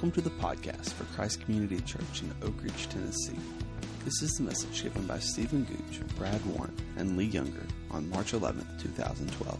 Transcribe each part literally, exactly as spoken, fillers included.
Welcome to the podcast for Christ Community Church in Oak Ridge, Tennessee. This is the message given by Stephen Gooch, Brad Warren, and Lee Younger on March eleventh, twenty twelve.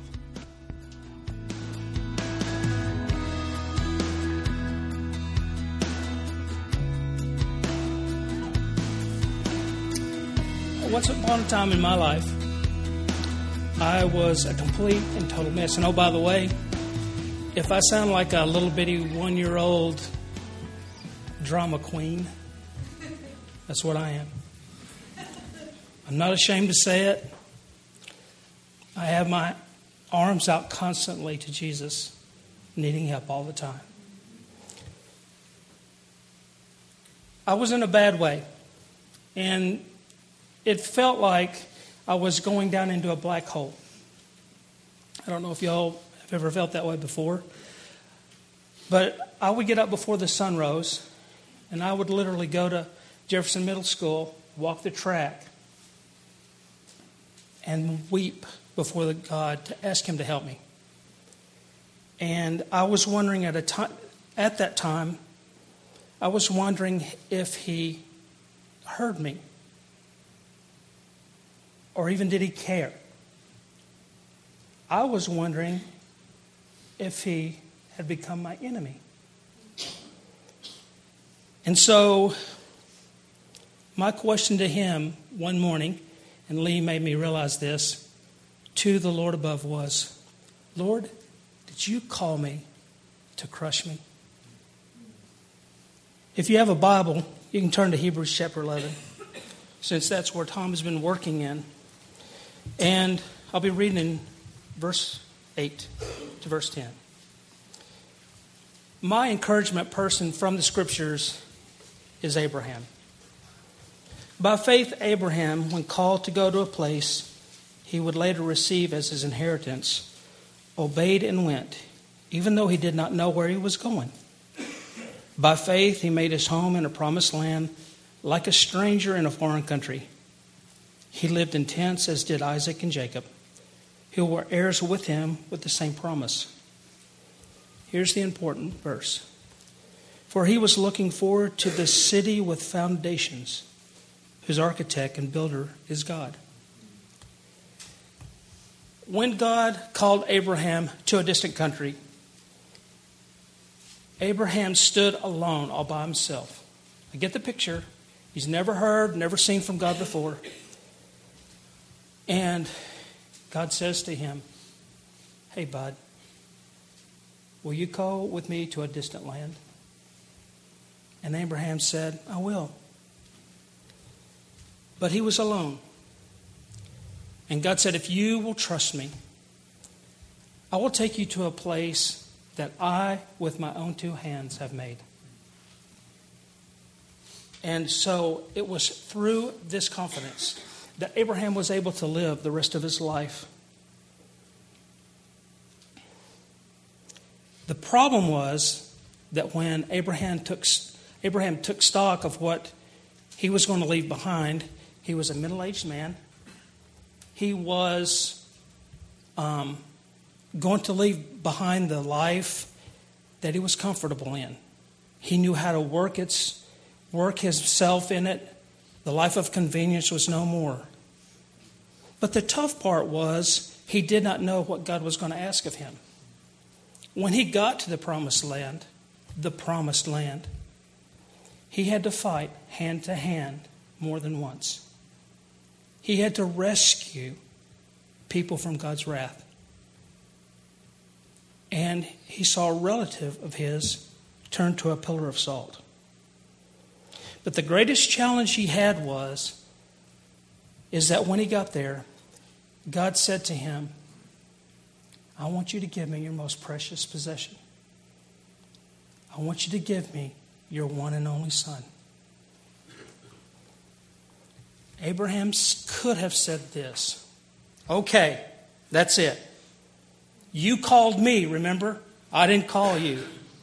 Once upon a time in my life, I was a complete and total mess. And oh, by the way, if I sound like a little bitty one-year-old drama queen, that's what I am. I'm not ashamed to say it. I have my arms out constantly to Jesus, needing help all the time. I was in a bad way, and it felt like I was going down into a black hole. I don't know if y'all have ever felt that way before, but I would get up before the sun rose, and I would literally go to Jefferson Middle School, walk the track, and weep before the God to ask Him to help me. And I was wondering at a time, at that time, I was wondering if He heard me, or even did He care. I was wondering if He had become my enemy. And so my question to Him one morning, and Lee made me realize this, to the Lord above was, Lord, did you call me to crush me? If you have a Bible, you can turn to Hebrews chapter eleven, since that's where Tom has been working in. And I'll be reading in verse eight to verse ten. My encouragement person from the Scriptures is Abraham. By faith, Abraham, when called to go to a place he would later receive as his inheritance, obeyed and went, even though he did not know where he was going. By faith, he made his home in a promised land, like a stranger in a foreign country. He lived in tents, as did Isaac and Jacob, who were heirs with him with the same promise. Here's the important verse. For he was looking forward to the city with foundations, whose architect and builder is God. When God called Abraham to a distant country, Abraham stood alone all by himself. I get the picture. He's never heard, never seen from God before. And God says to him, hey, bud, will you go with me to a distant land? And Abraham said, I will. But he was alone. And God said, if you will trust me, I will take you to a place that I, with my own two hands, have made. And so it was through this confidence that Abraham was able to live the rest of his life. The problem was that when Abraham took Abraham took stock of what he was going to leave behind, he was a middle-aged man. He was um, going to leave behind the life that he was comfortable in. He knew how to work its work himself in it. The life of convenience was no more. But the tough part was he did not know what God was going to ask of him. When he got to the promised land, the promised land, he had to fight hand to hand more than once. He had to rescue people from God's wrath. And he saw a relative of his turn to a pillar of salt. But the greatest challenge he had was, is that when he got there, God said to him, I want you to give me your most precious possession. I want you to give me your one and only son. Abraham could have said this, okay, that's it. You called me, remember? I didn't call you.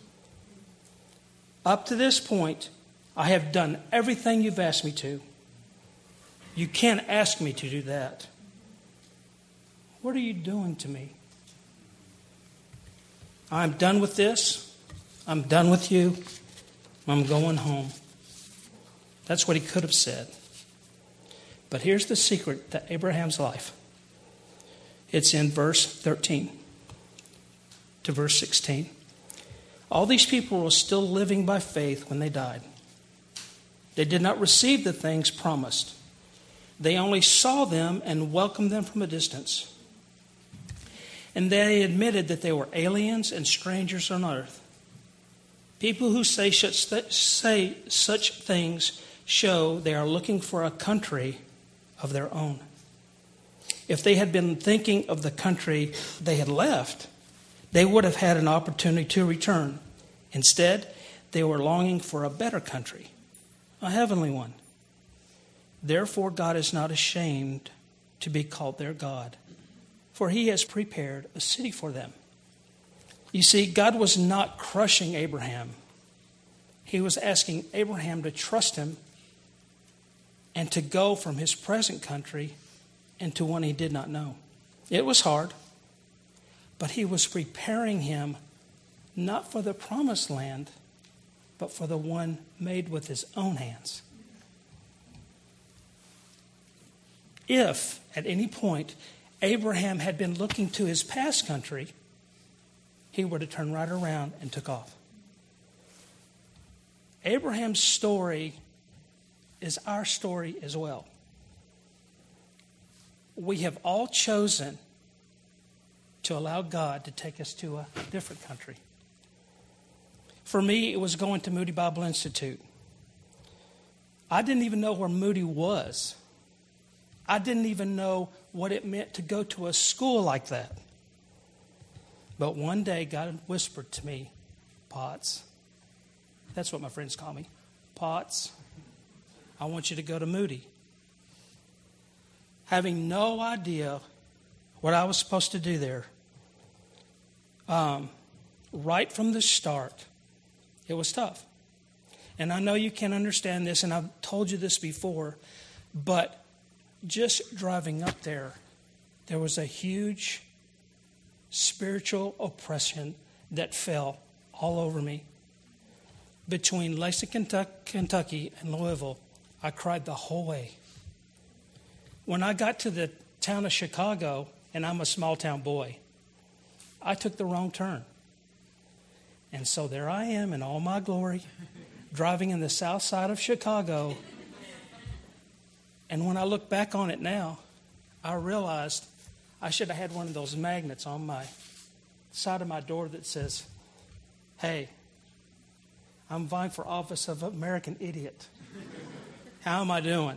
Up to this point, I have done everything you've asked me to. You can't ask me to do that. What are you doing to me? I'm done with this. I'm done with you. I'm going home. That's what he could have said. But here's the secret to Abraham's life. It's in verse thirteen to verse sixteen. All these people were still living by faith when they died. They did not receive the things promised. They only saw them and welcomed them from a distance. And they admitted that they were aliens and strangers on earth. People who say such, th- say such things show they are looking for a country of their own. If they had been thinking of the country they had left, they would have had an opportunity to return. Instead, they were longing for a better country, a heavenly one. Therefore, God is not ashamed to be called their God, for he has prepared a city for them. You see, God was not crushing Abraham. He was asking Abraham to trust him and to go from his present country into one he did not know. It was hard, but he was preparing him not for the promised land, but for the one made with his own hands. If, at any point, Abraham had been looking to his past country, he would have turned right around and took off. Abraham's story is our story as well. We have all chosen to allow God to take us to a different country. For me, it was going to Moody Bible Institute. I didn't even know where Moody was. I didn't even know what it meant to go to a school like that. But one day, God whispered to me, Potts. That's what my friends call me. Potts, I want you to go to Moody. Having no idea what I was supposed to do there, um, right from the start, it was tough. And I know you can't understand this, and I've told you this before, but just driving up there, there was a huge spiritual oppression that fell all over me. Between Lexington, Kentucky and Louisville, I cried the whole way. When I got to the town of Chicago, and I'm a small town boy, I took the wrong turn. And so there I am in all my glory, driving in the south side of Chicago. And when I look back on it now, I realized I should have had one of those magnets on my side of my door that says, hey, I'm vying for office of American Idiot. How am I doing?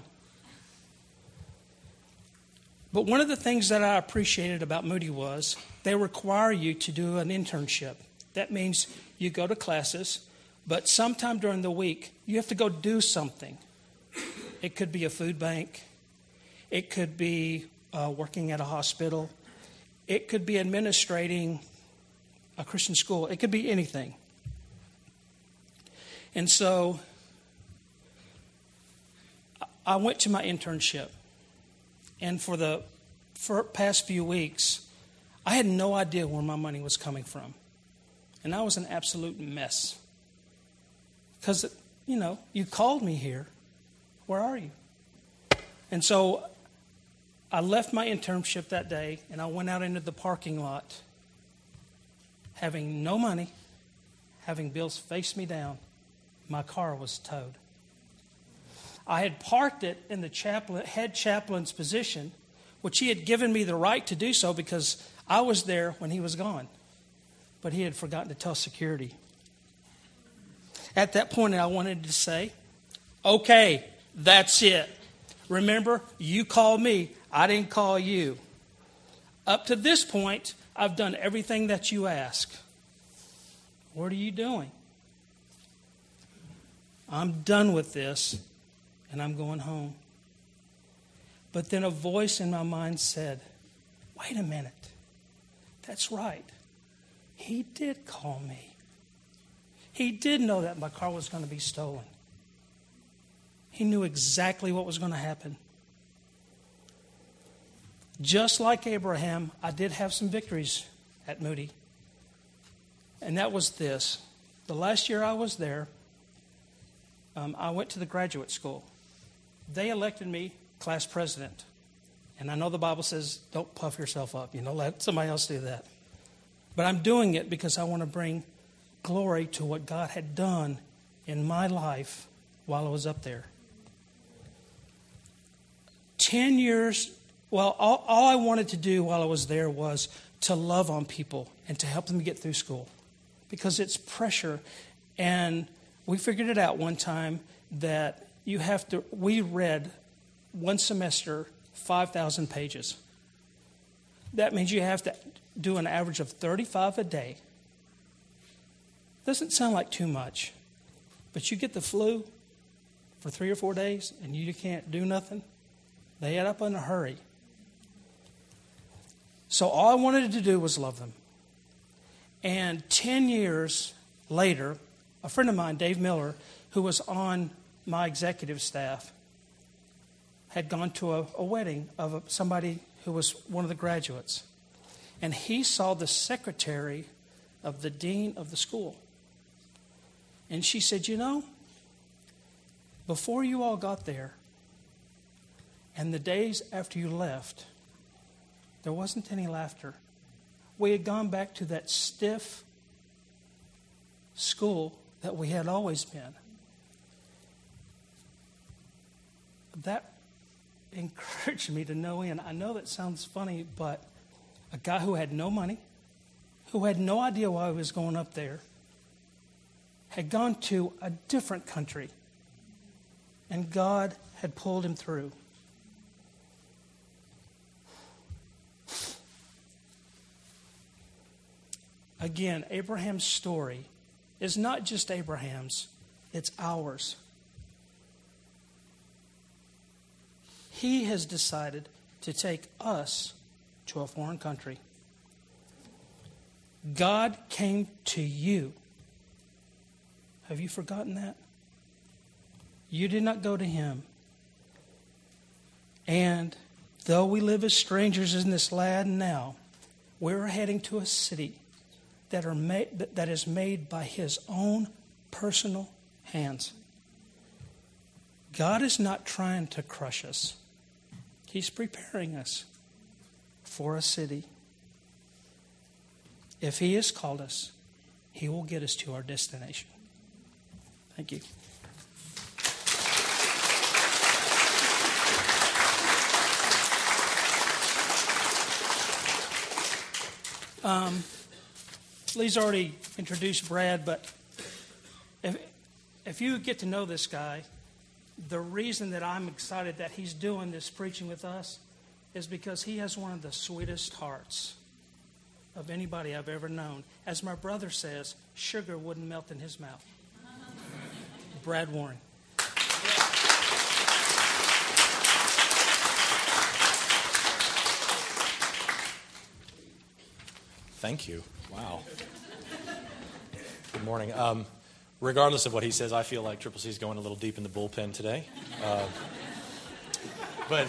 But one of the things that I appreciated about Moody was they require you to do an internship. That means you go to classes, but sometime during the week, you have to go do something. It could be a food bank. It could be uh, working at a hospital. It could be administrating a Christian school. It could be anything. And so I went to my internship. And for the for past few weeks, I had no idea where my money was coming from. And I was an absolute mess. Because, you know, you called me here. Where are you? And so I left my internship that day, and I went out into the parking lot, having no money, having bills face me down. My car was towed. I had parked it in the chaplain, head chaplain's position, which he had given me the right to do so because I was there when he was gone. But he had forgotten to tell security. At that point, I wanted to say, okay, that's it. Remember, you called me. I didn't call you. Up to this point, I've done everything that you ask. What are you doing? I'm done with this, and I'm going home. But then a voice in my mind said, wait a minute. That's right. He did call me. He did know that my car was going to be stolen. He knew exactly what was going to happen. Just like Abraham, I did have some victories at Moody. And that was this. The last year I was there, um, I went to the graduate school. They elected me class president. And I know the Bible says, don't puff yourself up. You know, let somebody else do that. But I'm doing it because I want to bring glory to what God had done in my life while I was up there. Ten years, well, all, all I wanted to do while I was there was to love on people and to help them get through school. Because it's pressure. And we figured it out one time that you have to, we read one semester five thousand pages. That means you have to do an average of thirty-five a day. Doesn't sound like too much, but you get the flu for three or four days and you can't do nothing. They add up in a hurry. So all I wanted to do was love them. And ten years later, a friend of mine, Dave Miller, who was on my executive staff, had gone to a, a wedding of a, somebody who was one of the graduates. And he saw the secretary of the dean of the school. And she said, you know, before you all got there and the days after you left, there wasn't any laughter. We had gone back to that stiff school that we had always been. That encouraged me to no end. I know that sounds funny, but a guy who had no money, who had no idea why he was going up there, had gone to a different country, and God had pulled him through. Again, Abraham's story is not just Abraham's, it's ours. He has decided to take us to a foreign country. God came to you. Have you forgotten that? You did not go to him. And though we live as strangers in this land now, we're heading to a city that are made, that is made by his own personal hands. God is not trying to crush us. He's preparing us for a city. If he has called us, he will get us to our destination. Thank you. Um, Lee's already introduced Brad, but if, if you get to know this guy, the reason that I'm excited that he's doing this preaching with us is because he has one of the sweetest hearts of anybody I've ever known. As my brother says, sugar wouldn't melt in his mouth. Brad Warren. Thank you. Wow. Good morning. Um, regardless of what he says, I feel like Triple C is going a little deep in the bullpen today. Uh, but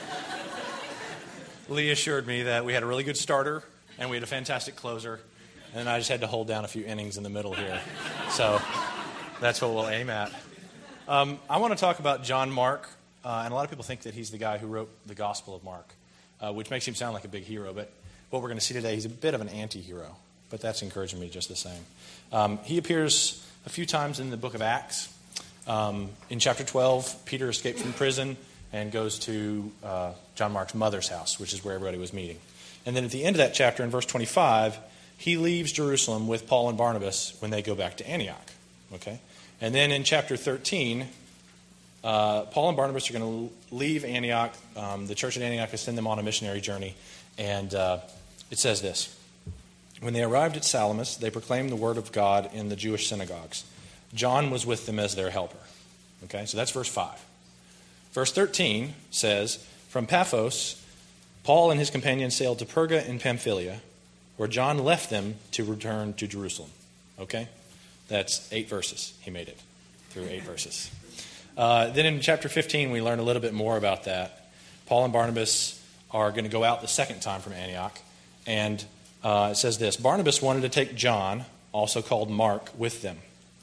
Lee assured me that we had a really good starter and we had a fantastic closer, and I just had to hold down a few innings in the middle here. So that's what we'll aim at. Um, I want to talk about John Mark, uh, and a lot of people think that he's the guy who wrote the Gospel of Mark, uh, which makes him sound like a big hero, but what we're going to see today, he's a bit of an anti-hero, but that's encouraging me just the same. Um, he appears a few times in the book of Acts. Um, in chapter twelve, Peter escaped from prison and goes to uh, John Mark's mother's house, which is where everybody was meeting. And then at the end of that chapter, in verse twenty-five, he leaves Jerusalem with Paul and Barnabas when they go back to Antioch. Okay? And then in chapter thirteen, uh, Paul and Barnabas are going to leave Antioch. Um, the church at Antioch will send them on a missionary journey. And uh, it says this: when they arrived at Salamis, they proclaimed the word of God in the Jewish synagogues. John was with them as their helper. Okay, so that's verse five. Verse thirteen says, from Paphos, Paul and his companions sailed to Perga in Pamphylia, where John left them to return to Jerusalem. Okay, that's eight verses. He made it through eight verses. Uh, then in chapter fifteen, we learn a little bit more about that. Paul and Barnabas are going to go out the second time from Antioch. And uh, it says this: Barnabas wanted to take John, also called Mark, with them.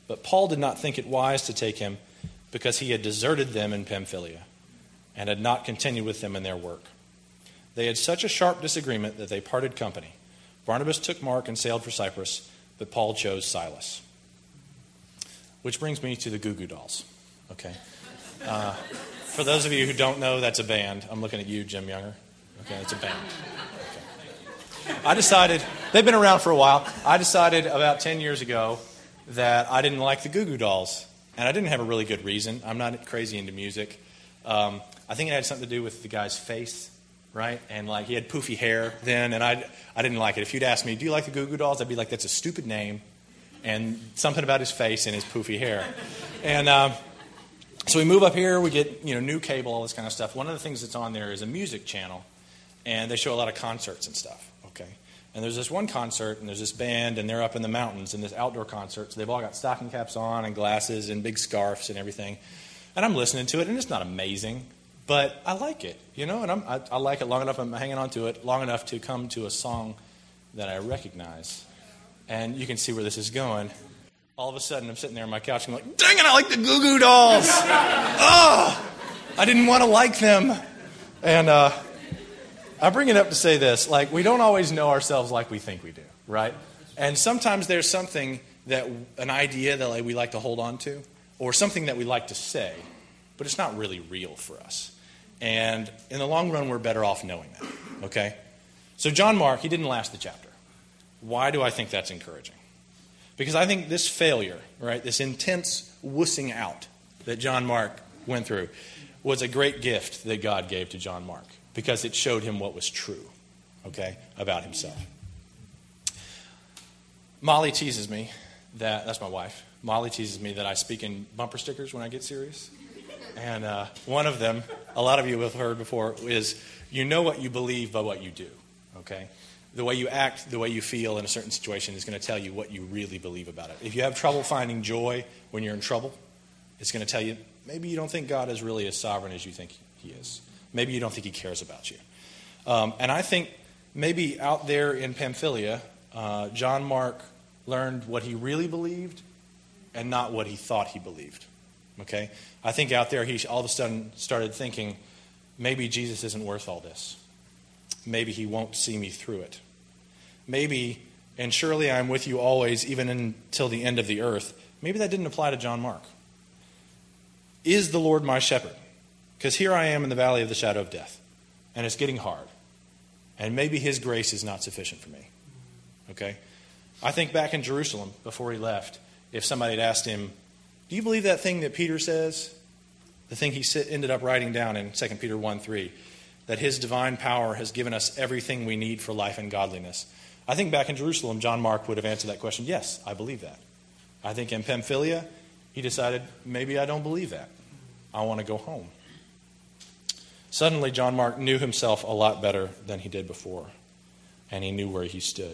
But Paul did not think it wise to take him because he had deserted them in Pamphylia and had not continued with them in their work. They had such a sharp disagreement that they parted company. Barnabas took Mark and sailed for Cyprus, but Paul chose Silas. Which brings me to the Goo Goo Dolls. Okay. Uh, for those of you who don't know, that's a band. I'm looking at you, Jim Younger. Okay, it's a band. Okay. I decided, they've been around for a while. I decided about ten years ago that I didn't like the Goo Goo Dolls. And I didn't have a really good reason. I'm not crazy into music. Um, I think it had something to do with the guy's face, right? And like he had poofy hair then, and I, I didn't like it. If you'd asked me, do you like the Goo Goo Dolls? I'd be like, that's a stupid name. And something about his face and his poofy hair. And um, so we move up here, we get, you know, new cable, all this kind of stuff. One of the things that's on there is a music channel, and they show a lot of concerts and stuff, okay? And there's this one concert, and there's this band, and they're up in the mountains in this outdoor concert. So they've all got stocking caps on and glasses and big scarves and everything. And I'm listening to it, and it's not amazing, but I like it, you know? And I'm, I, I like it long enough, I'm hanging on to it long enough to come to a song that I recognize. And you can see where this is going. All of a sudden, I'm sitting there on my couch and I'm like, dang it, I like the Goo Goo Dolls. Oh, I didn't want to like them. And uh, I bring it up to say this. Like, we don't always know ourselves like we think we do, right? And sometimes there's something that, an idea that like, we like to hold on to, or something that we like to say, but it's not really real for us. And in the long run, we're better off knowing that, okay? So John Mark, he didn't last the chapter. Why do I think that's encouraging? Because I think this failure, right, this intense wussing out that John Mark went through was a great gift that God gave to John Mark because it showed him what was true, okay, about himself. Molly teases me that, that's my wife, Molly teases me that I speak in bumper stickers when I get serious. And uh, one of them, a lot of you have heard before, is you know what you believe by what you do, okay? The way you act, the way you feel in a certain situation is going to tell you what you really believe about it. If you have trouble finding joy when you're in trouble, it's going to tell you maybe you don't think God is really as sovereign as you think he is. Maybe you don't think he cares about you. Um, and I think maybe out there in Pamphylia, uh, John Mark learned what he really believed and not what he thought he believed. Okay? I think out there he all of a sudden started thinking, maybe Jesus isn't worth all this. Maybe he won't see me through it. Maybe, and surely I'm with you always, even until the end of the earth. Maybe that didn't apply to John Mark. Is the Lord my shepherd? Because here I am in the valley of the shadow of death, and it's getting hard. And maybe his grace is not sufficient for me. Okay? I think back in Jerusalem, before he left, if somebody had asked him, do you believe that thing that Peter says? The thing he ended up writing down in Second Peter one three. That his divine power has given us everything we need for life and godliness. I think back in Jerusalem, John Mark would have answered that question, yes, I believe that. I think in Pamphylia, he decided, maybe I don't believe that. I want to go home. Suddenly, John Mark knew himself a lot better than he did before, and he knew where he stood.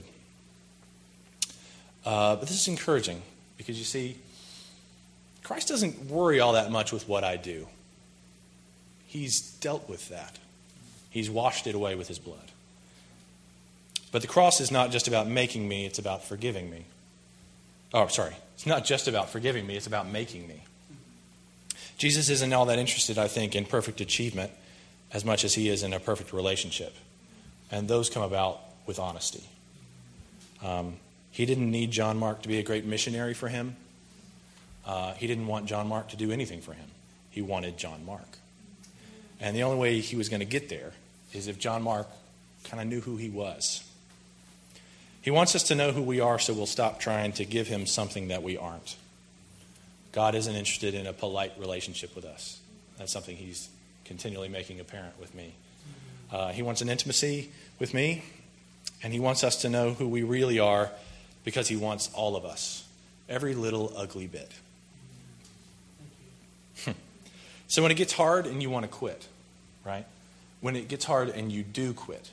Uh, but this is encouraging, because you see, Christ doesn't worry all that much with what I do. He's dealt with that. He's washed it away with his blood. But the cross is not just about making me, it's about forgiving me. Oh, sorry. It's not just about forgiving me, it's about making me. Jesus isn't all that interested, I think, in perfect achievement as much as he is in a perfect relationship. And those come about with honesty. Um, he didn't need John Mark to be a great missionary for him. Uh, he didn't want John Mark to do anything for him. He wanted John Mark. And the only way he was going to get there is if John Mark kind of knew who he was. He wants us to know who we are so we'll stop trying to give him something that we aren't. God isn't interested in a polite relationship with us. That's something he's continually making apparent with me. Uh, he wants an intimacy with me, and he wants us to know who we really are because he wants all of us. Every little ugly bit. So when it gets hard and you want to quit, right? When it gets hard and you do quit,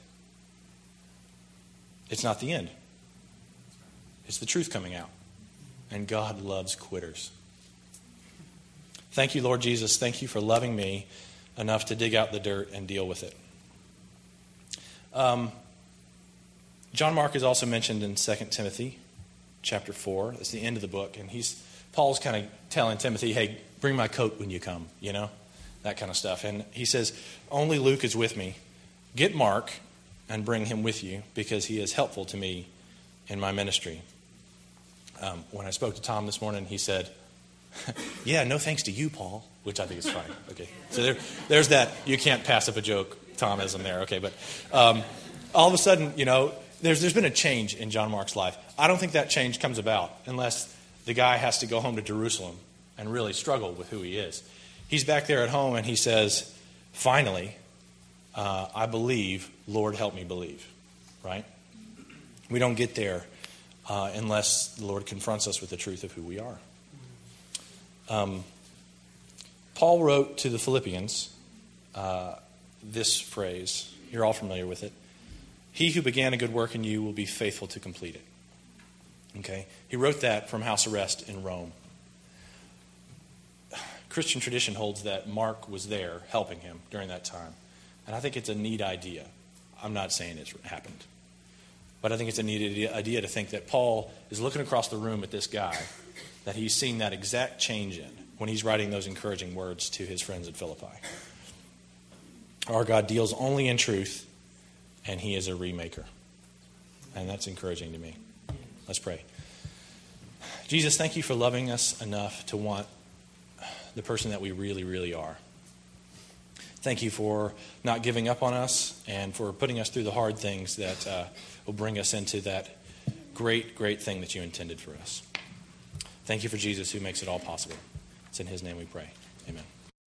it's not the end. It's the truth coming out. And God loves quitters. Thank you, Lord Jesus. Thank you for loving me enough to dig out the dirt and deal with it. Um, John Mark is also mentioned in Second Timothy chapter four. It's the end of the book. And he's Paul's kind of telling Timothy, hey, bring my coat when you come, you know, that kind of stuff. And he says, only Luke is with me. Get Mark and bring him with you because he is helpful to me in my ministry. Um, when I spoke to Tom this morning, he said, yeah, no thanks to you, Paul, which I think is fine. Okay, so there, there's that. You can't pass up a joke, Thomism there. Okay, but um, all of a sudden, you know, there's there's been a change in John Mark's life. I don't think that change comes about unless the guy has to go home to Jerusalem and really struggle with who he is. He's back there at home and he says, finally, uh, I believe, Lord, help me believe, right? We don't get there uh, unless the Lord confronts us with the truth of who we are. Um, Paul wrote to the Philippians uh, this phrase. You're all familiar with it. He who began a good work in you will be faithful to complete it. Okay? He wrote that from house arrest in Rome. Christian tradition holds that Mark was there helping him during that time. And I think it's a neat idea. I'm not saying it's happened. But I think it's a neat idea to think that Paul is looking across the room at this guy that he's seen that exact change in when he's writing those encouraging words to his friends at Philippi. Our God deals only in truth, and he is a remaker. And that's encouraging to me. Let's pray. Jesus, thank you for loving us enough to want the person that we really, really are. Thank you for not giving up on us and for putting us through the hard things that uh, will bring us into that great, great thing that you intended for us. Thank you for Jesus who makes it all possible. It's in his name we pray. Amen.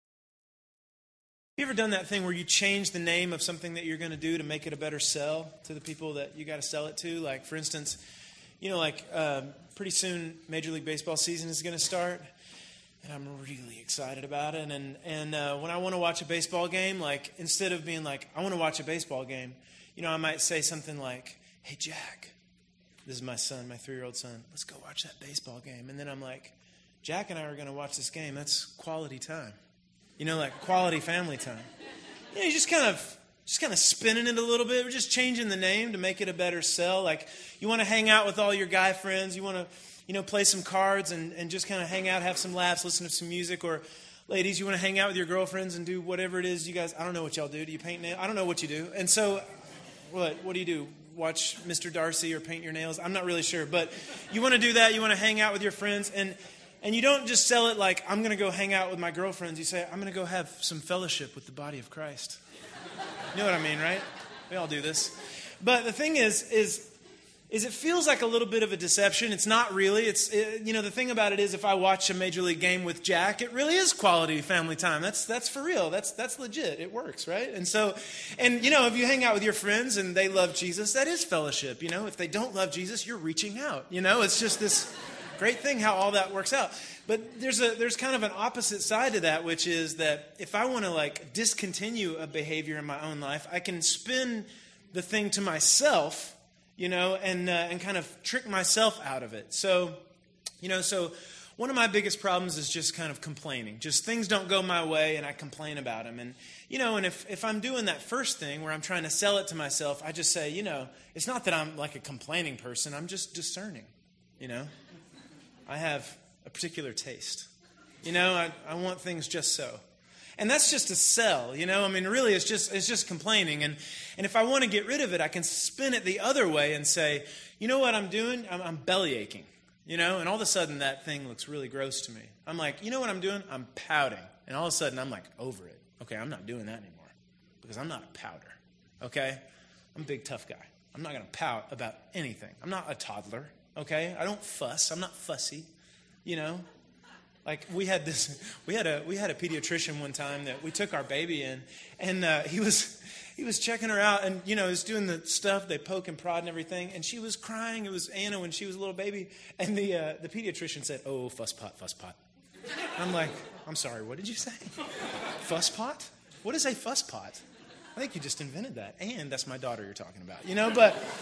You ever done that thing where you change the name of something that you're going to do to make it a better sell to the people that you got to sell it to? Like, for instance, you know, like uh, pretty soon Major League Baseball season is going to start. And I'm really excited about it. And and uh, when I want to watch a baseball game, like instead of being like, I want to watch a baseball game, you know, I might say something like, hey, Jack, this is my son, my three-year-old son. Let's go watch that baseball game. And then I'm like, Jack and I are going to watch this game. That's quality time. You know, like quality family time. You know, you just kind of just kind of spinning it a little bit. We're just changing the name to make it a better sell. Like you want to hang out with all your guy friends. You want to, you know, play some cards and, and just kind of hang out, have some laughs, listen to some music. Or ladies, you want to hang out with your girlfriends and do whatever it is you guys, I don't know what y'all do. Do you paint nails? I don't know what you do. And so what, what do you do? Watch Mister Darcy or paint your nails? I'm not really sure. But you want to do that. You want to hang out with your friends. And And you don't just sell it like, I'm going to go hang out with my girlfriends. You say, I'm going to go have some fellowship with the body of Christ. You know what I mean, right? We all do this. But the thing is, is, is it feels like a little bit of a deception. It's not really. It's it, you know, the thing about it is if I watch a Major League game with Jack, it really is quality family time. That's that's for real. That's that's legit. It works, right? And so, and you know, if you hang out with your friends and they love Jesus, that is fellowship. You know, if they don't love Jesus, you're reaching out. You know, it's just this great thing how all that works out. But there's a there's kind of an opposite side to that, which is that if I want to like discontinue a behavior in my own life, I can spin the thing to myself, you know, and uh, and kind of trick myself out of it. So, you know, so one of my biggest problems is just kind of complaining. Just things don't go my way and I complain about them. And, you know, and if, if I'm doing that first thing where I'm trying to sell it to myself, I just say, you know, it's not that I'm like a complaining person. I'm just discerning, you know. I have a particular taste. You know, I, I want things just so. And that's just a sell, you know. I mean, really, it's just it's just complaining. And and if I want to get rid of it, I can spin it the other way and say, you know what I'm doing? I'm, I'm belly aching, you know. And all of a sudden, that thing looks really gross to me. I'm like, you know what I'm doing? I'm pouting. And all of a sudden, I'm like, over it. Okay, I'm not doing that anymore because I'm not a pouter, okay? I'm a big, tough guy. I'm not going to pout about anything. I'm not a toddler. Okay, I don't fuss. I'm not fussy, you know. Like we had this, we had a we had a pediatrician one time that we took our baby in, and uh, he was he was checking her out, and you know, he was doing the stuff they poke and prod and everything, and she was crying. It was Anna when she was a little baby, and the uh, the pediatrician said, "Oh, fuss pot, fuss pot." I'm like, I'm sorry, what did you say? Fuss pot? What is a fuss pot? I think you just invented that, and that's my daughter you're talking about, you know, but.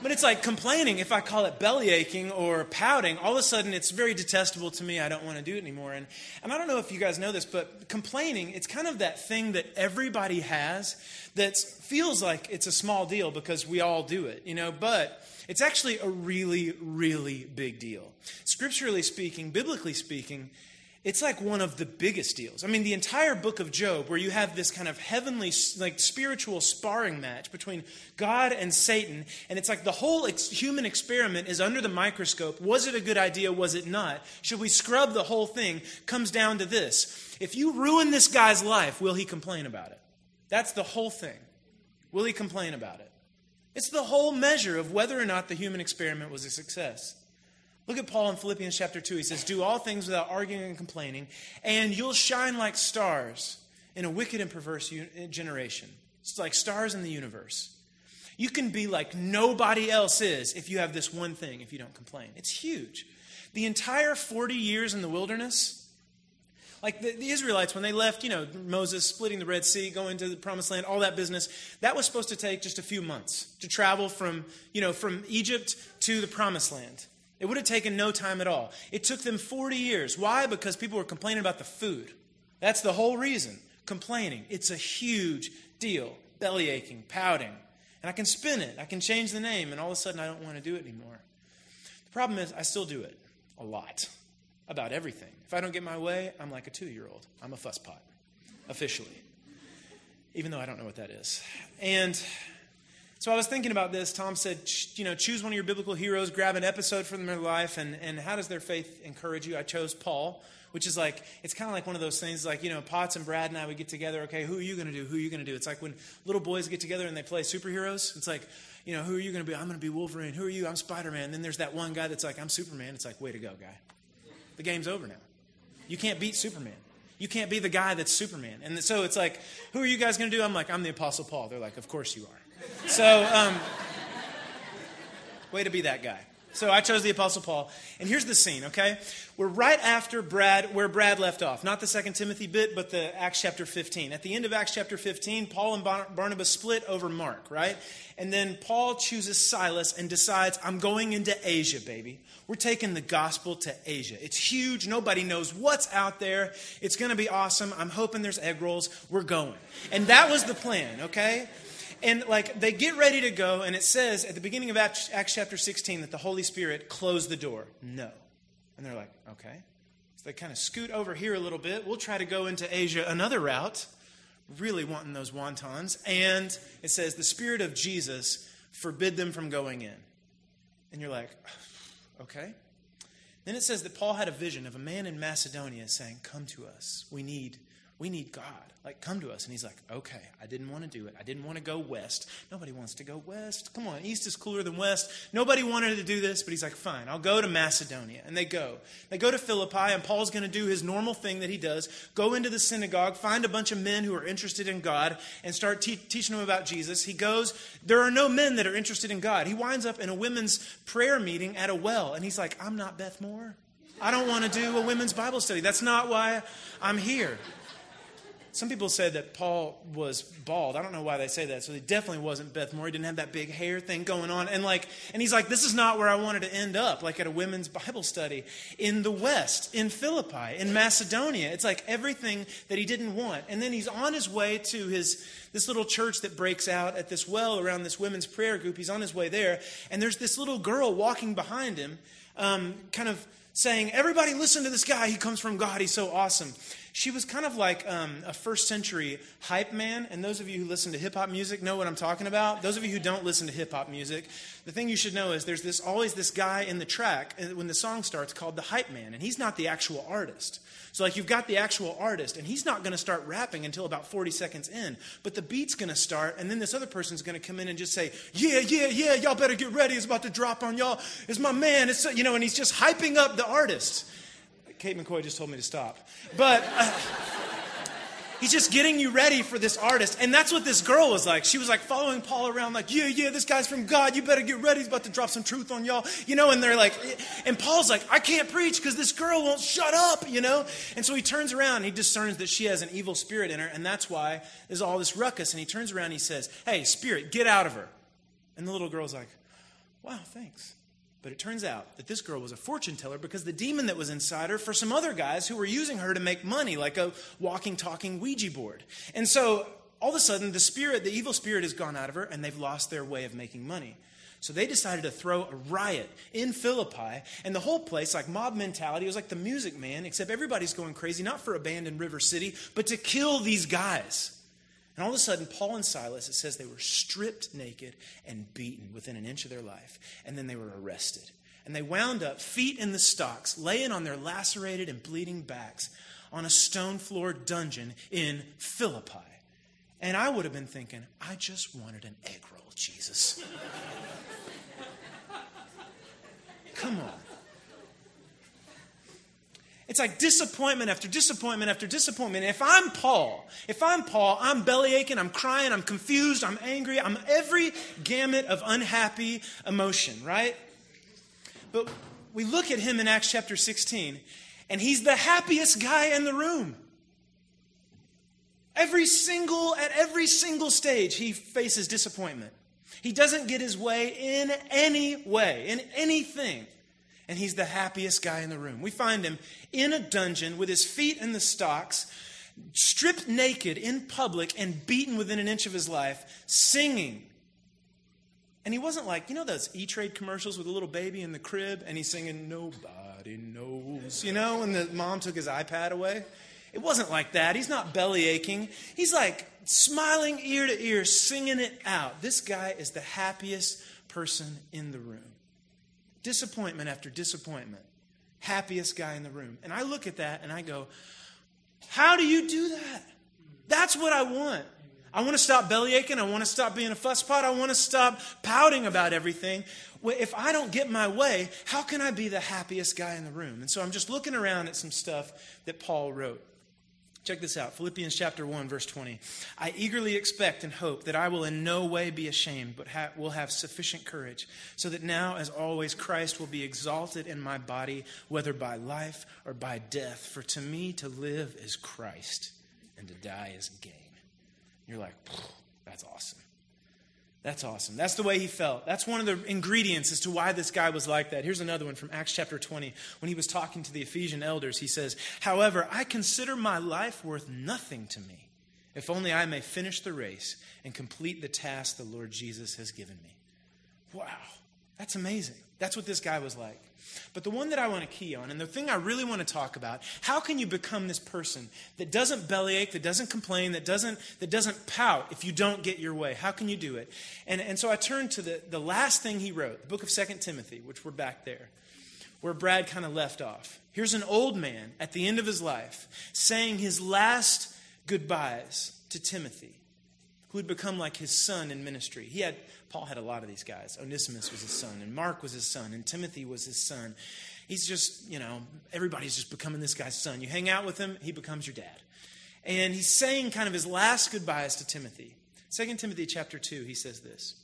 But it's like complaining. If I call it belly aching or pouting, all of a sudden it's very detestable to me. I don't want to do it anymore. And, and I don't know if you guys know this, but complaining, it's kind of that thing that everybody has that feels like it's a small deal because we all do it, you know, but it's actually a really, really big deal. Scripturally speaking, biblically speaking, it's like one of the biggest deals. I mean, the entire book of Job, where you have this kind of heavenly, like spiritual sparring match between God and Satan, and it's like the whole ex- human experiment is under the microscope. Was it a good idea? Was it not? Should we scrub the whole thing? Comes down to this. If you ruin this guy's life, will he complain about it? That's the whole thing. Will he complain about it? It's the whole measure of whether or not the human experiment was a success. Look at Paul in Philippians chapter two. He says, do all things without arguing and complaining, and you'll shine like stars in a wicked and perverse generation. It's like stars in the universe. You can be like nobody else is if you have this one thing, if you don't complain. It's huge. The entire forty years in the wilderness, like the, the Israelites, when they left, you know, Moses splitting the Red Sea, going to the Promised Land, all that business, that was supposed to take just a few months to travel from, you know, from Egypt to the Promised Land. It would have taken no time at all. It took them forty years. Why? Because people were complaining about the food. That's the whole reason. Complaining. It's a huge deal. Belly aching, pouting. And I can spin it. I can change the name, and all of a sudden I don't want to do it anymore. The problem is I still do it a lot. About everything. If I don't get my way, I'm like a two-year-old. I'm a fusspot. Officially. Even though I don't know what that is. And so I was thinking about this. Tom said, you know, choose one of your biblical heroes, grab an episode from their life, and, and how does their faith encourage you? I chose Paul, which is like, it's kind of like one of those things like, you know, Potts and Brad and I would get together. Okay, who are you going to do? Who are you going to do? It's like when little boys get together and they play superheroes. It's like, you know, who are you going to be? I'm going to be Wolverine. Who are you? I'm Spider-Man. And then there's that one guy that's like, I'm Superman. It's like, way to go, guy. The game's over now. You can't beat Superman. You can't be the guy that's Superman. And so it's like, who are you guys going to do? I'm like, I'm the Apostle Paul. They're like, of course you are. So, um, way to be that guy. So I chose the Apostle Paul. And here's the scene, okay? We're right after Brad, where Brad left off. Not the Second Timothy bit, but the Acts chapter fifteen. At the end of Acts chapter fifteen, Paul and Barnabas split over Mark, right? And then Paul chooses Silas and decides, I'm going into Asia, baby. We're taking the gospel to Asia. It's huge. Nobody knows what's out there. It's going to be awesome. I'm hoping there's egg rolls. We're going. And that was the plan, okay? And like they get ready to go, and it says at the beginning of Acts, Acts chapter sixteen that the Holy Spirit closed the door. No. And they're like, okay. So they kind of scoot over here a little bit. We'll try to go into Asia another route, really wanting those wontons. And it says the Spirit of Jesus forbid them from going in. And you're like, okay. Then it says that Paul had a vision of a man in Macedonia saying, come to us. We need We need God. Like, come to us. And he's like, okay, I didn't want to do it. I didn't want to go west. Nobody wants to go west. Come on, east is cooler than west. Nobody wanted to do this, but he's like, fine, I'll go to Macedonia. And they go. They go to Philippi, and Paul's going to do his normal thing that he does, go into the synagogue, find a bunch of men who are interested in God, and start te- teaching them about Jesus. He goes, there are no men that are interested in God. He winds up in a women's prayer meeting at a well, and he's like, I'm not Beth Moore. I don't want to do a women's Bible study. That's not why I'm here. Some people say that Paul was bald. I don't know why they say that. So he definitely wasn't Beth Moore. He didn't have that big hair thing going on. And like, and he's like, this is not where I wanted to end up, like at a women's Bible study in the West, in Philippi, in Macedonia. It's like everything that he didn't want. And then he's on his way to his this little church that breaks out at this well around this women's prayer group. He's on his way there. And there's this little girl walking behind him, um, kind of saying, everybody listen to this guy. He comes from God. He's so awesome. She was kind of like um, a first century hype man. And those of you who listen to hip hop music know what I'm talking about. Those of you who don't listen to hip hop music, the thing you should know is there's this always this guy in the track when the song starts called the hype man. And he's not the actual artist. So like you've got the actual artist, and he's not going to start rapping until about forty seconds in. But the beat's going to start, and then this other person's going to come in and just say, yeah, yeah, yeah, y'all better get ready. It's about to drop on y'all. It's my man. It's, you know, and he's just hyping up the artist. Kate McCoy just told me to stop. But uh, he's just getting you ready for this artist. And that's what this girl was like. She was like following Paul around like, yeah, yeah, this guy's from God. You better get ready. He's about to drop some truth on y'all. You know, and they're like, and Paul's like, I can't preach because this girl won't shut up, you know. And so he turns around and he discerns that she has an evil spirit in her. And that's why there's all this ruckus. And he turns around and he says, hey, spirit, get out of her. And the little girl's like, Wow, thanks. But it turns out that this girl was a fortune teller because the demon that was inside her for some other guys who were using her to make money, like a walking, talking Ouija board. And so all of a sudden, the spirit, the evil spirit has gone out of her, and they've lost their way of making money. So they decided to throw a riot in Philippi, and the whole place, like mob mentality, it was like the Music Man, except everybody's going crazy, not for a band in River City, but to kill these guys. And all of a sudden, Paul and Silas, it says they were stripped naked and beaten within an inch of their life. And then they were arrested. And they wound up, feet in the stocks, laying on their lacerated and bleeding backs on a stone-floored dungeon in Philippi. And I would have been thinking, I just wanted an egg roll, Jesus. Come on. It's like disappointment after disappointment after disappointment. If I'm Paul, if I'm Paul, I'm belly aching, I'm crying, I'm confused, I'm angry, I'm every gamut of unhappy emotion, right? But we look at him in Acts chapter sixteen, and he's the happiest guy in the room. Every single, at every single stage, he faces disappointment. He doesn't get his way in any way, in anything. And he's the happiest guy in the room. We find him in a dungeon with his feet in the stocks, stripped naked in public and beaten within an inch of his life, singing. And he wasn't like, you know those E-Trade commercials with a little baby in the crib and he's singing, "Nobody knows," you know, when the mom took his iPad away? It wasn't like that. He's not belly aching. He's like smiling ear to ear, singing it out. This guy is the happiest person in the room. Disappointment after disappointment. Happiest guy in the room. And I look at that and I go, how do you do that? That's what I want. I want to stop belly aching. I want to stop being a fusspot. I want to stop pouting about everything. If I don't get my way, how can I be the happiest guy in the room? And so I'm just looking around at some stuff that Paul wrote. Check this out. Philippians chapter one, verse twenty. I eagerly expect and hope that I will in no way be ashamed, but ha- will have sufficient courage, so that now, as always, Christ will be exalted in my body, whether by life or by death. For to me to live is Christ, and to die is gain. You're like, that's awesome. That's awesome. That's the way he felt. That's one of the ingredients as to why this guy was like that. Here's another one from Acts chapter twenty. When he was talking to the Ephesian elders, he says, however, I consider my life worth nothing to me, if only I may finish the race and complete the task the Lord Jesus has given me. Wow. That's amazing. That's what this guy was like. But the one that I want to key on, and the thing I really want to talk about, how can you become this person that doesn't bellyache, that doesn't complain, that doesn't that doesn't pout if you don't get your way? How can you do it? And, and so I turned to the, the last thing he wrote, the book of Second Timothy, which we're back there, where Brad kind of left off. Here's an old man at the end of his life saying his last goodbyes to Timothy, who had become like his son in ministry. He had Paul had a lot of these guys. Onesimus was his son, and Mark was his son, and Timothy was his son. He's just, you know, everybody's just becoming this guy's son. You hang out with him, he becomes your dad. And he's saying kind of his last goodbyes to Timothy. Second Timothy chapter two, he says this.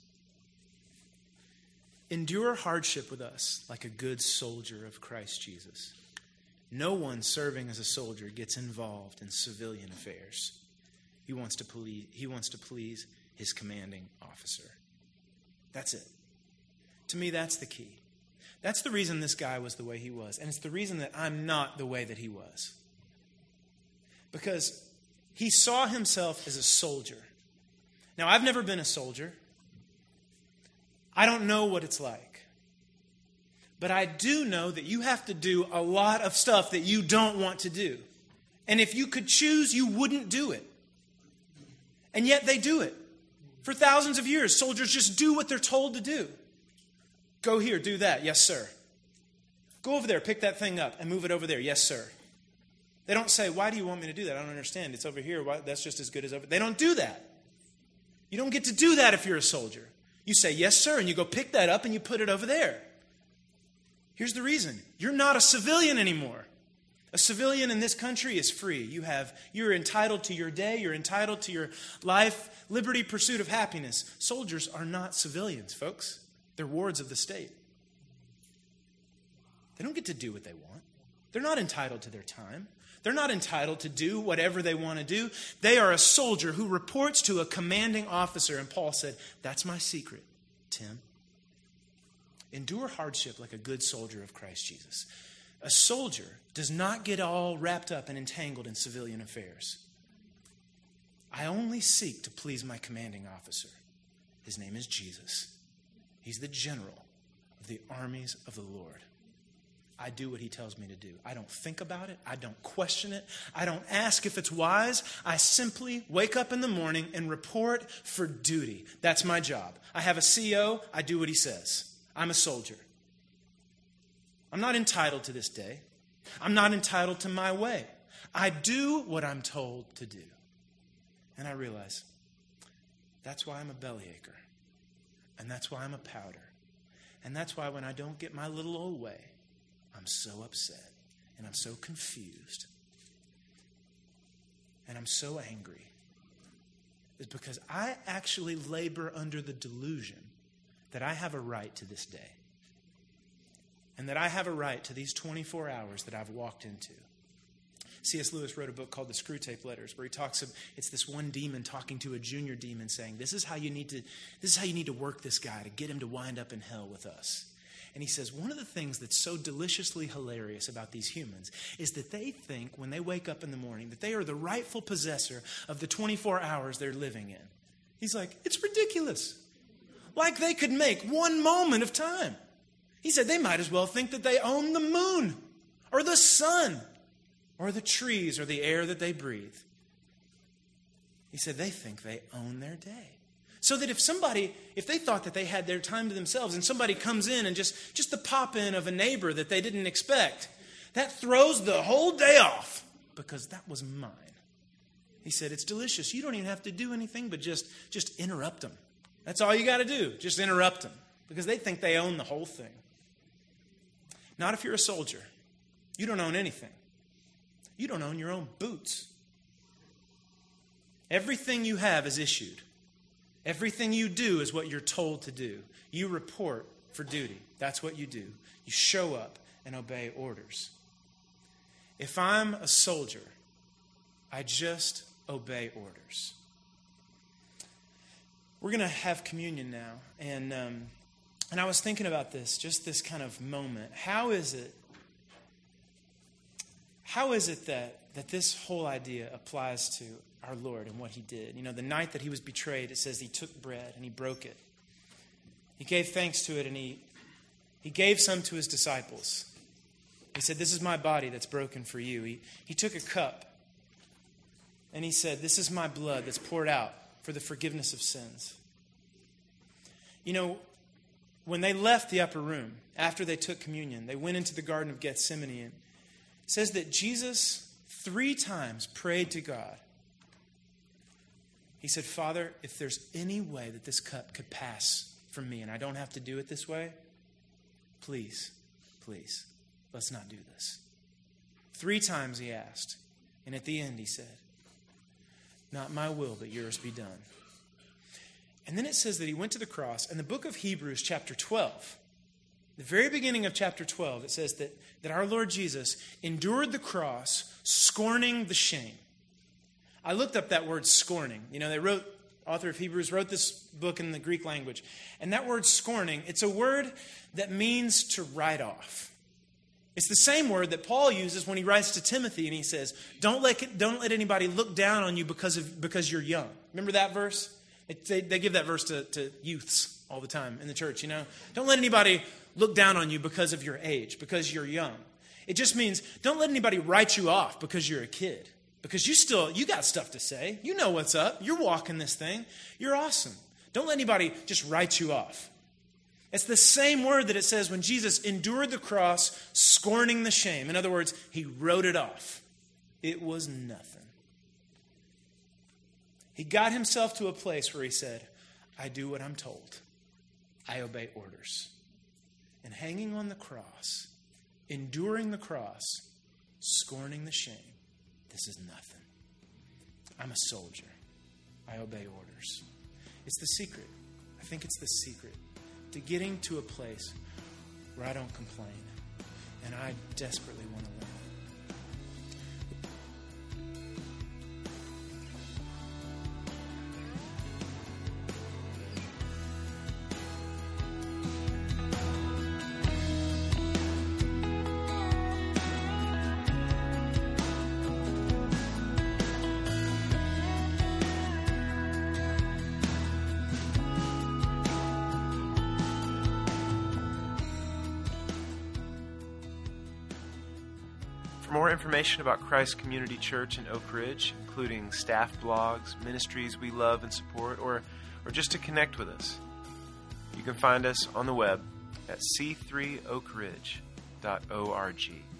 Endure hardship with us like a good soldier of Christ Jesus. No one serving as a soldier gets involved in civilian affairs. He wants to please, he wants to please his commanding officer. That's it. To me, that's the key. That's the reason this guy was the way he was. And it's the reason that I'm not the way that he was. Because he saw himself as a soldier. Now, I've never been a soldier. I don't know what it's like. But I do know that you have to do a lot of stuff that you don't want to do. And if you could choose, you wouldn't do it. And yet they do it. For thousands of years, soldiers just do what they're told to do. Go here, do that. Yes, sir. Go over there, pick that thing up and move it over there. Yes, sir. They don't say, why do you want me to do that? I don't understand. It's over here. Why? That's just as good as over. They don't do that. You don't get to do that if you're a soldier. You say, yes, sir, and you go pick that up and you put it over there. Here's the reason. You're not a civilian anymore. A civilian in this country is free. You have, you're entitled to your day. You're entitled to your life, liberty, pursuit of happiness. Soldiers are not civilians, folks. They're wards of the state. They don't get to do what they want. They're not entitled to their time. They're not entitled to do whatever they want to do. They are a soldier who reports to a commanding officer. And Paul said, that's my secret, Tim. Endure hardship like a good soldier of Christ Jesus. A soldier does not get all wrapped up and entangled in civilian affairs. I only seek to please my commanding officer. His name is Jesus. He's the general of the armies of the Lord. I do what he tells me to do. I don't think about it. I don't question it. I don't ask if it's wise. I simply wake up in the morning and report for duty. That's my job. I have a C O. I do what he says. I'm a soldier. I'm not entitled to this day. I'm not entitled to my way. I do what I'm told to do. And I realize that's why I'm a bellyacher. And that's why I'm a pouter. And that's why when I don't get my little old way, I'm so upset and I'm so confused and I'm so angry. It's because I actually labor under the delusion that I have a right to this day and that I have a right to these twenty-four hours that I've walked into. C S Lewis wrote a book called The Screwtape Letters, where he talks of, it's this one demon talking to a junior demon saying, this is how you need to, this is how you need to work this guy to get him to wind up in hell with us. And he says, one of the things that's so deliciously hilarious about these humans is that they think when they wake up in the morning that they are the rightful possessor of the twenty-four hours they're living in. He's like, it's ridiculous. Like they could make one moment of time. He said they might as well think that they own the moon or the sun or the trees or the air that they breathe. He said they think they own their day. So that if somebody, if they thought that they had their time to themselves and somebody comes in and just, just the pop-in of a neighbor that they didn't expect, that throws the whole day off because that was mine. He said, it's delicious. You don't even have to do anything but just, just interrupt them. That's all you got to do. Just interrupt them because they think they own the whole thing. Not if you're a soldier. You don't own anything. You don't own your own boots. Everything you have is issued. Everything you do is what you're told to do. You report for duty. That's what you do. You show up and obey orders. If I'm a soldier, I just obey orders. We're going to have communion now. And, um, and I was thinking about this, just this kind of moment. How is it, how is it that, that this whole idea applies to our Lord and what he did? You know, the night that he was betrayed, it says he took bread and he broke it. He gave thanks to it and he, he gave some to his disciples. He said, this is my body that's broken for you. He, he took a cup and he said, this is my blood that's poured out for the forgiveness of sins. You know, when they left the upper room, after they took communion, they went into the Garden of Gethsemane. And it says that Jesus three times prayed to God. He said, Father, if there's any way that this cup could pass from me and I don't have to do it this way, please, please, let's not do this. Three times he asked. And at the end he said, not my will, but yours be done. And then it says that he went to the cross. And the book of Hebrews, chapter twelve, the very beginning of chapter twelve, it says that, that our Lord Jesus endured the cross, scorning the shame. I looked up that word scorning. You know, they wrote, author of Hebrews wrote this book in the Greek language. And that word scorning, it's a word that means to write off. It's the same word that Paul uses when he writes to Timothy and he says, don't let, don't let anybody look down on you because of because you're young. Remember that verse? They, they give that verse to, to youths all the time in the church, you know. Don't let anybody look down on you because of your age, because you're young. It just means don't let anybody write you off because you're a kid. Because you still, you got stuff to say. You know what's up. You're walking this thing. You're awesome. Don't let anybody just write you off. It's the same word that it says when Jesus endured the cross, scorning the shame. In other words, he wrote it off. It was nothing. He got himself to a place where he said, I do what I'm told. I obey orders. And hanging on the cross, enduring the cross, scorning the shame, this is nothing. I'm a soldier. I obey orders. It's the secret. I think it's the secret to getting to a place where I don't complain. And I desperately want to learn. For more information about Christ Community Church in Oak Ridge, including staff blogs, ministries we love and support, or, or just to connect with us, you can find us on the web at c three oak ridge dot org.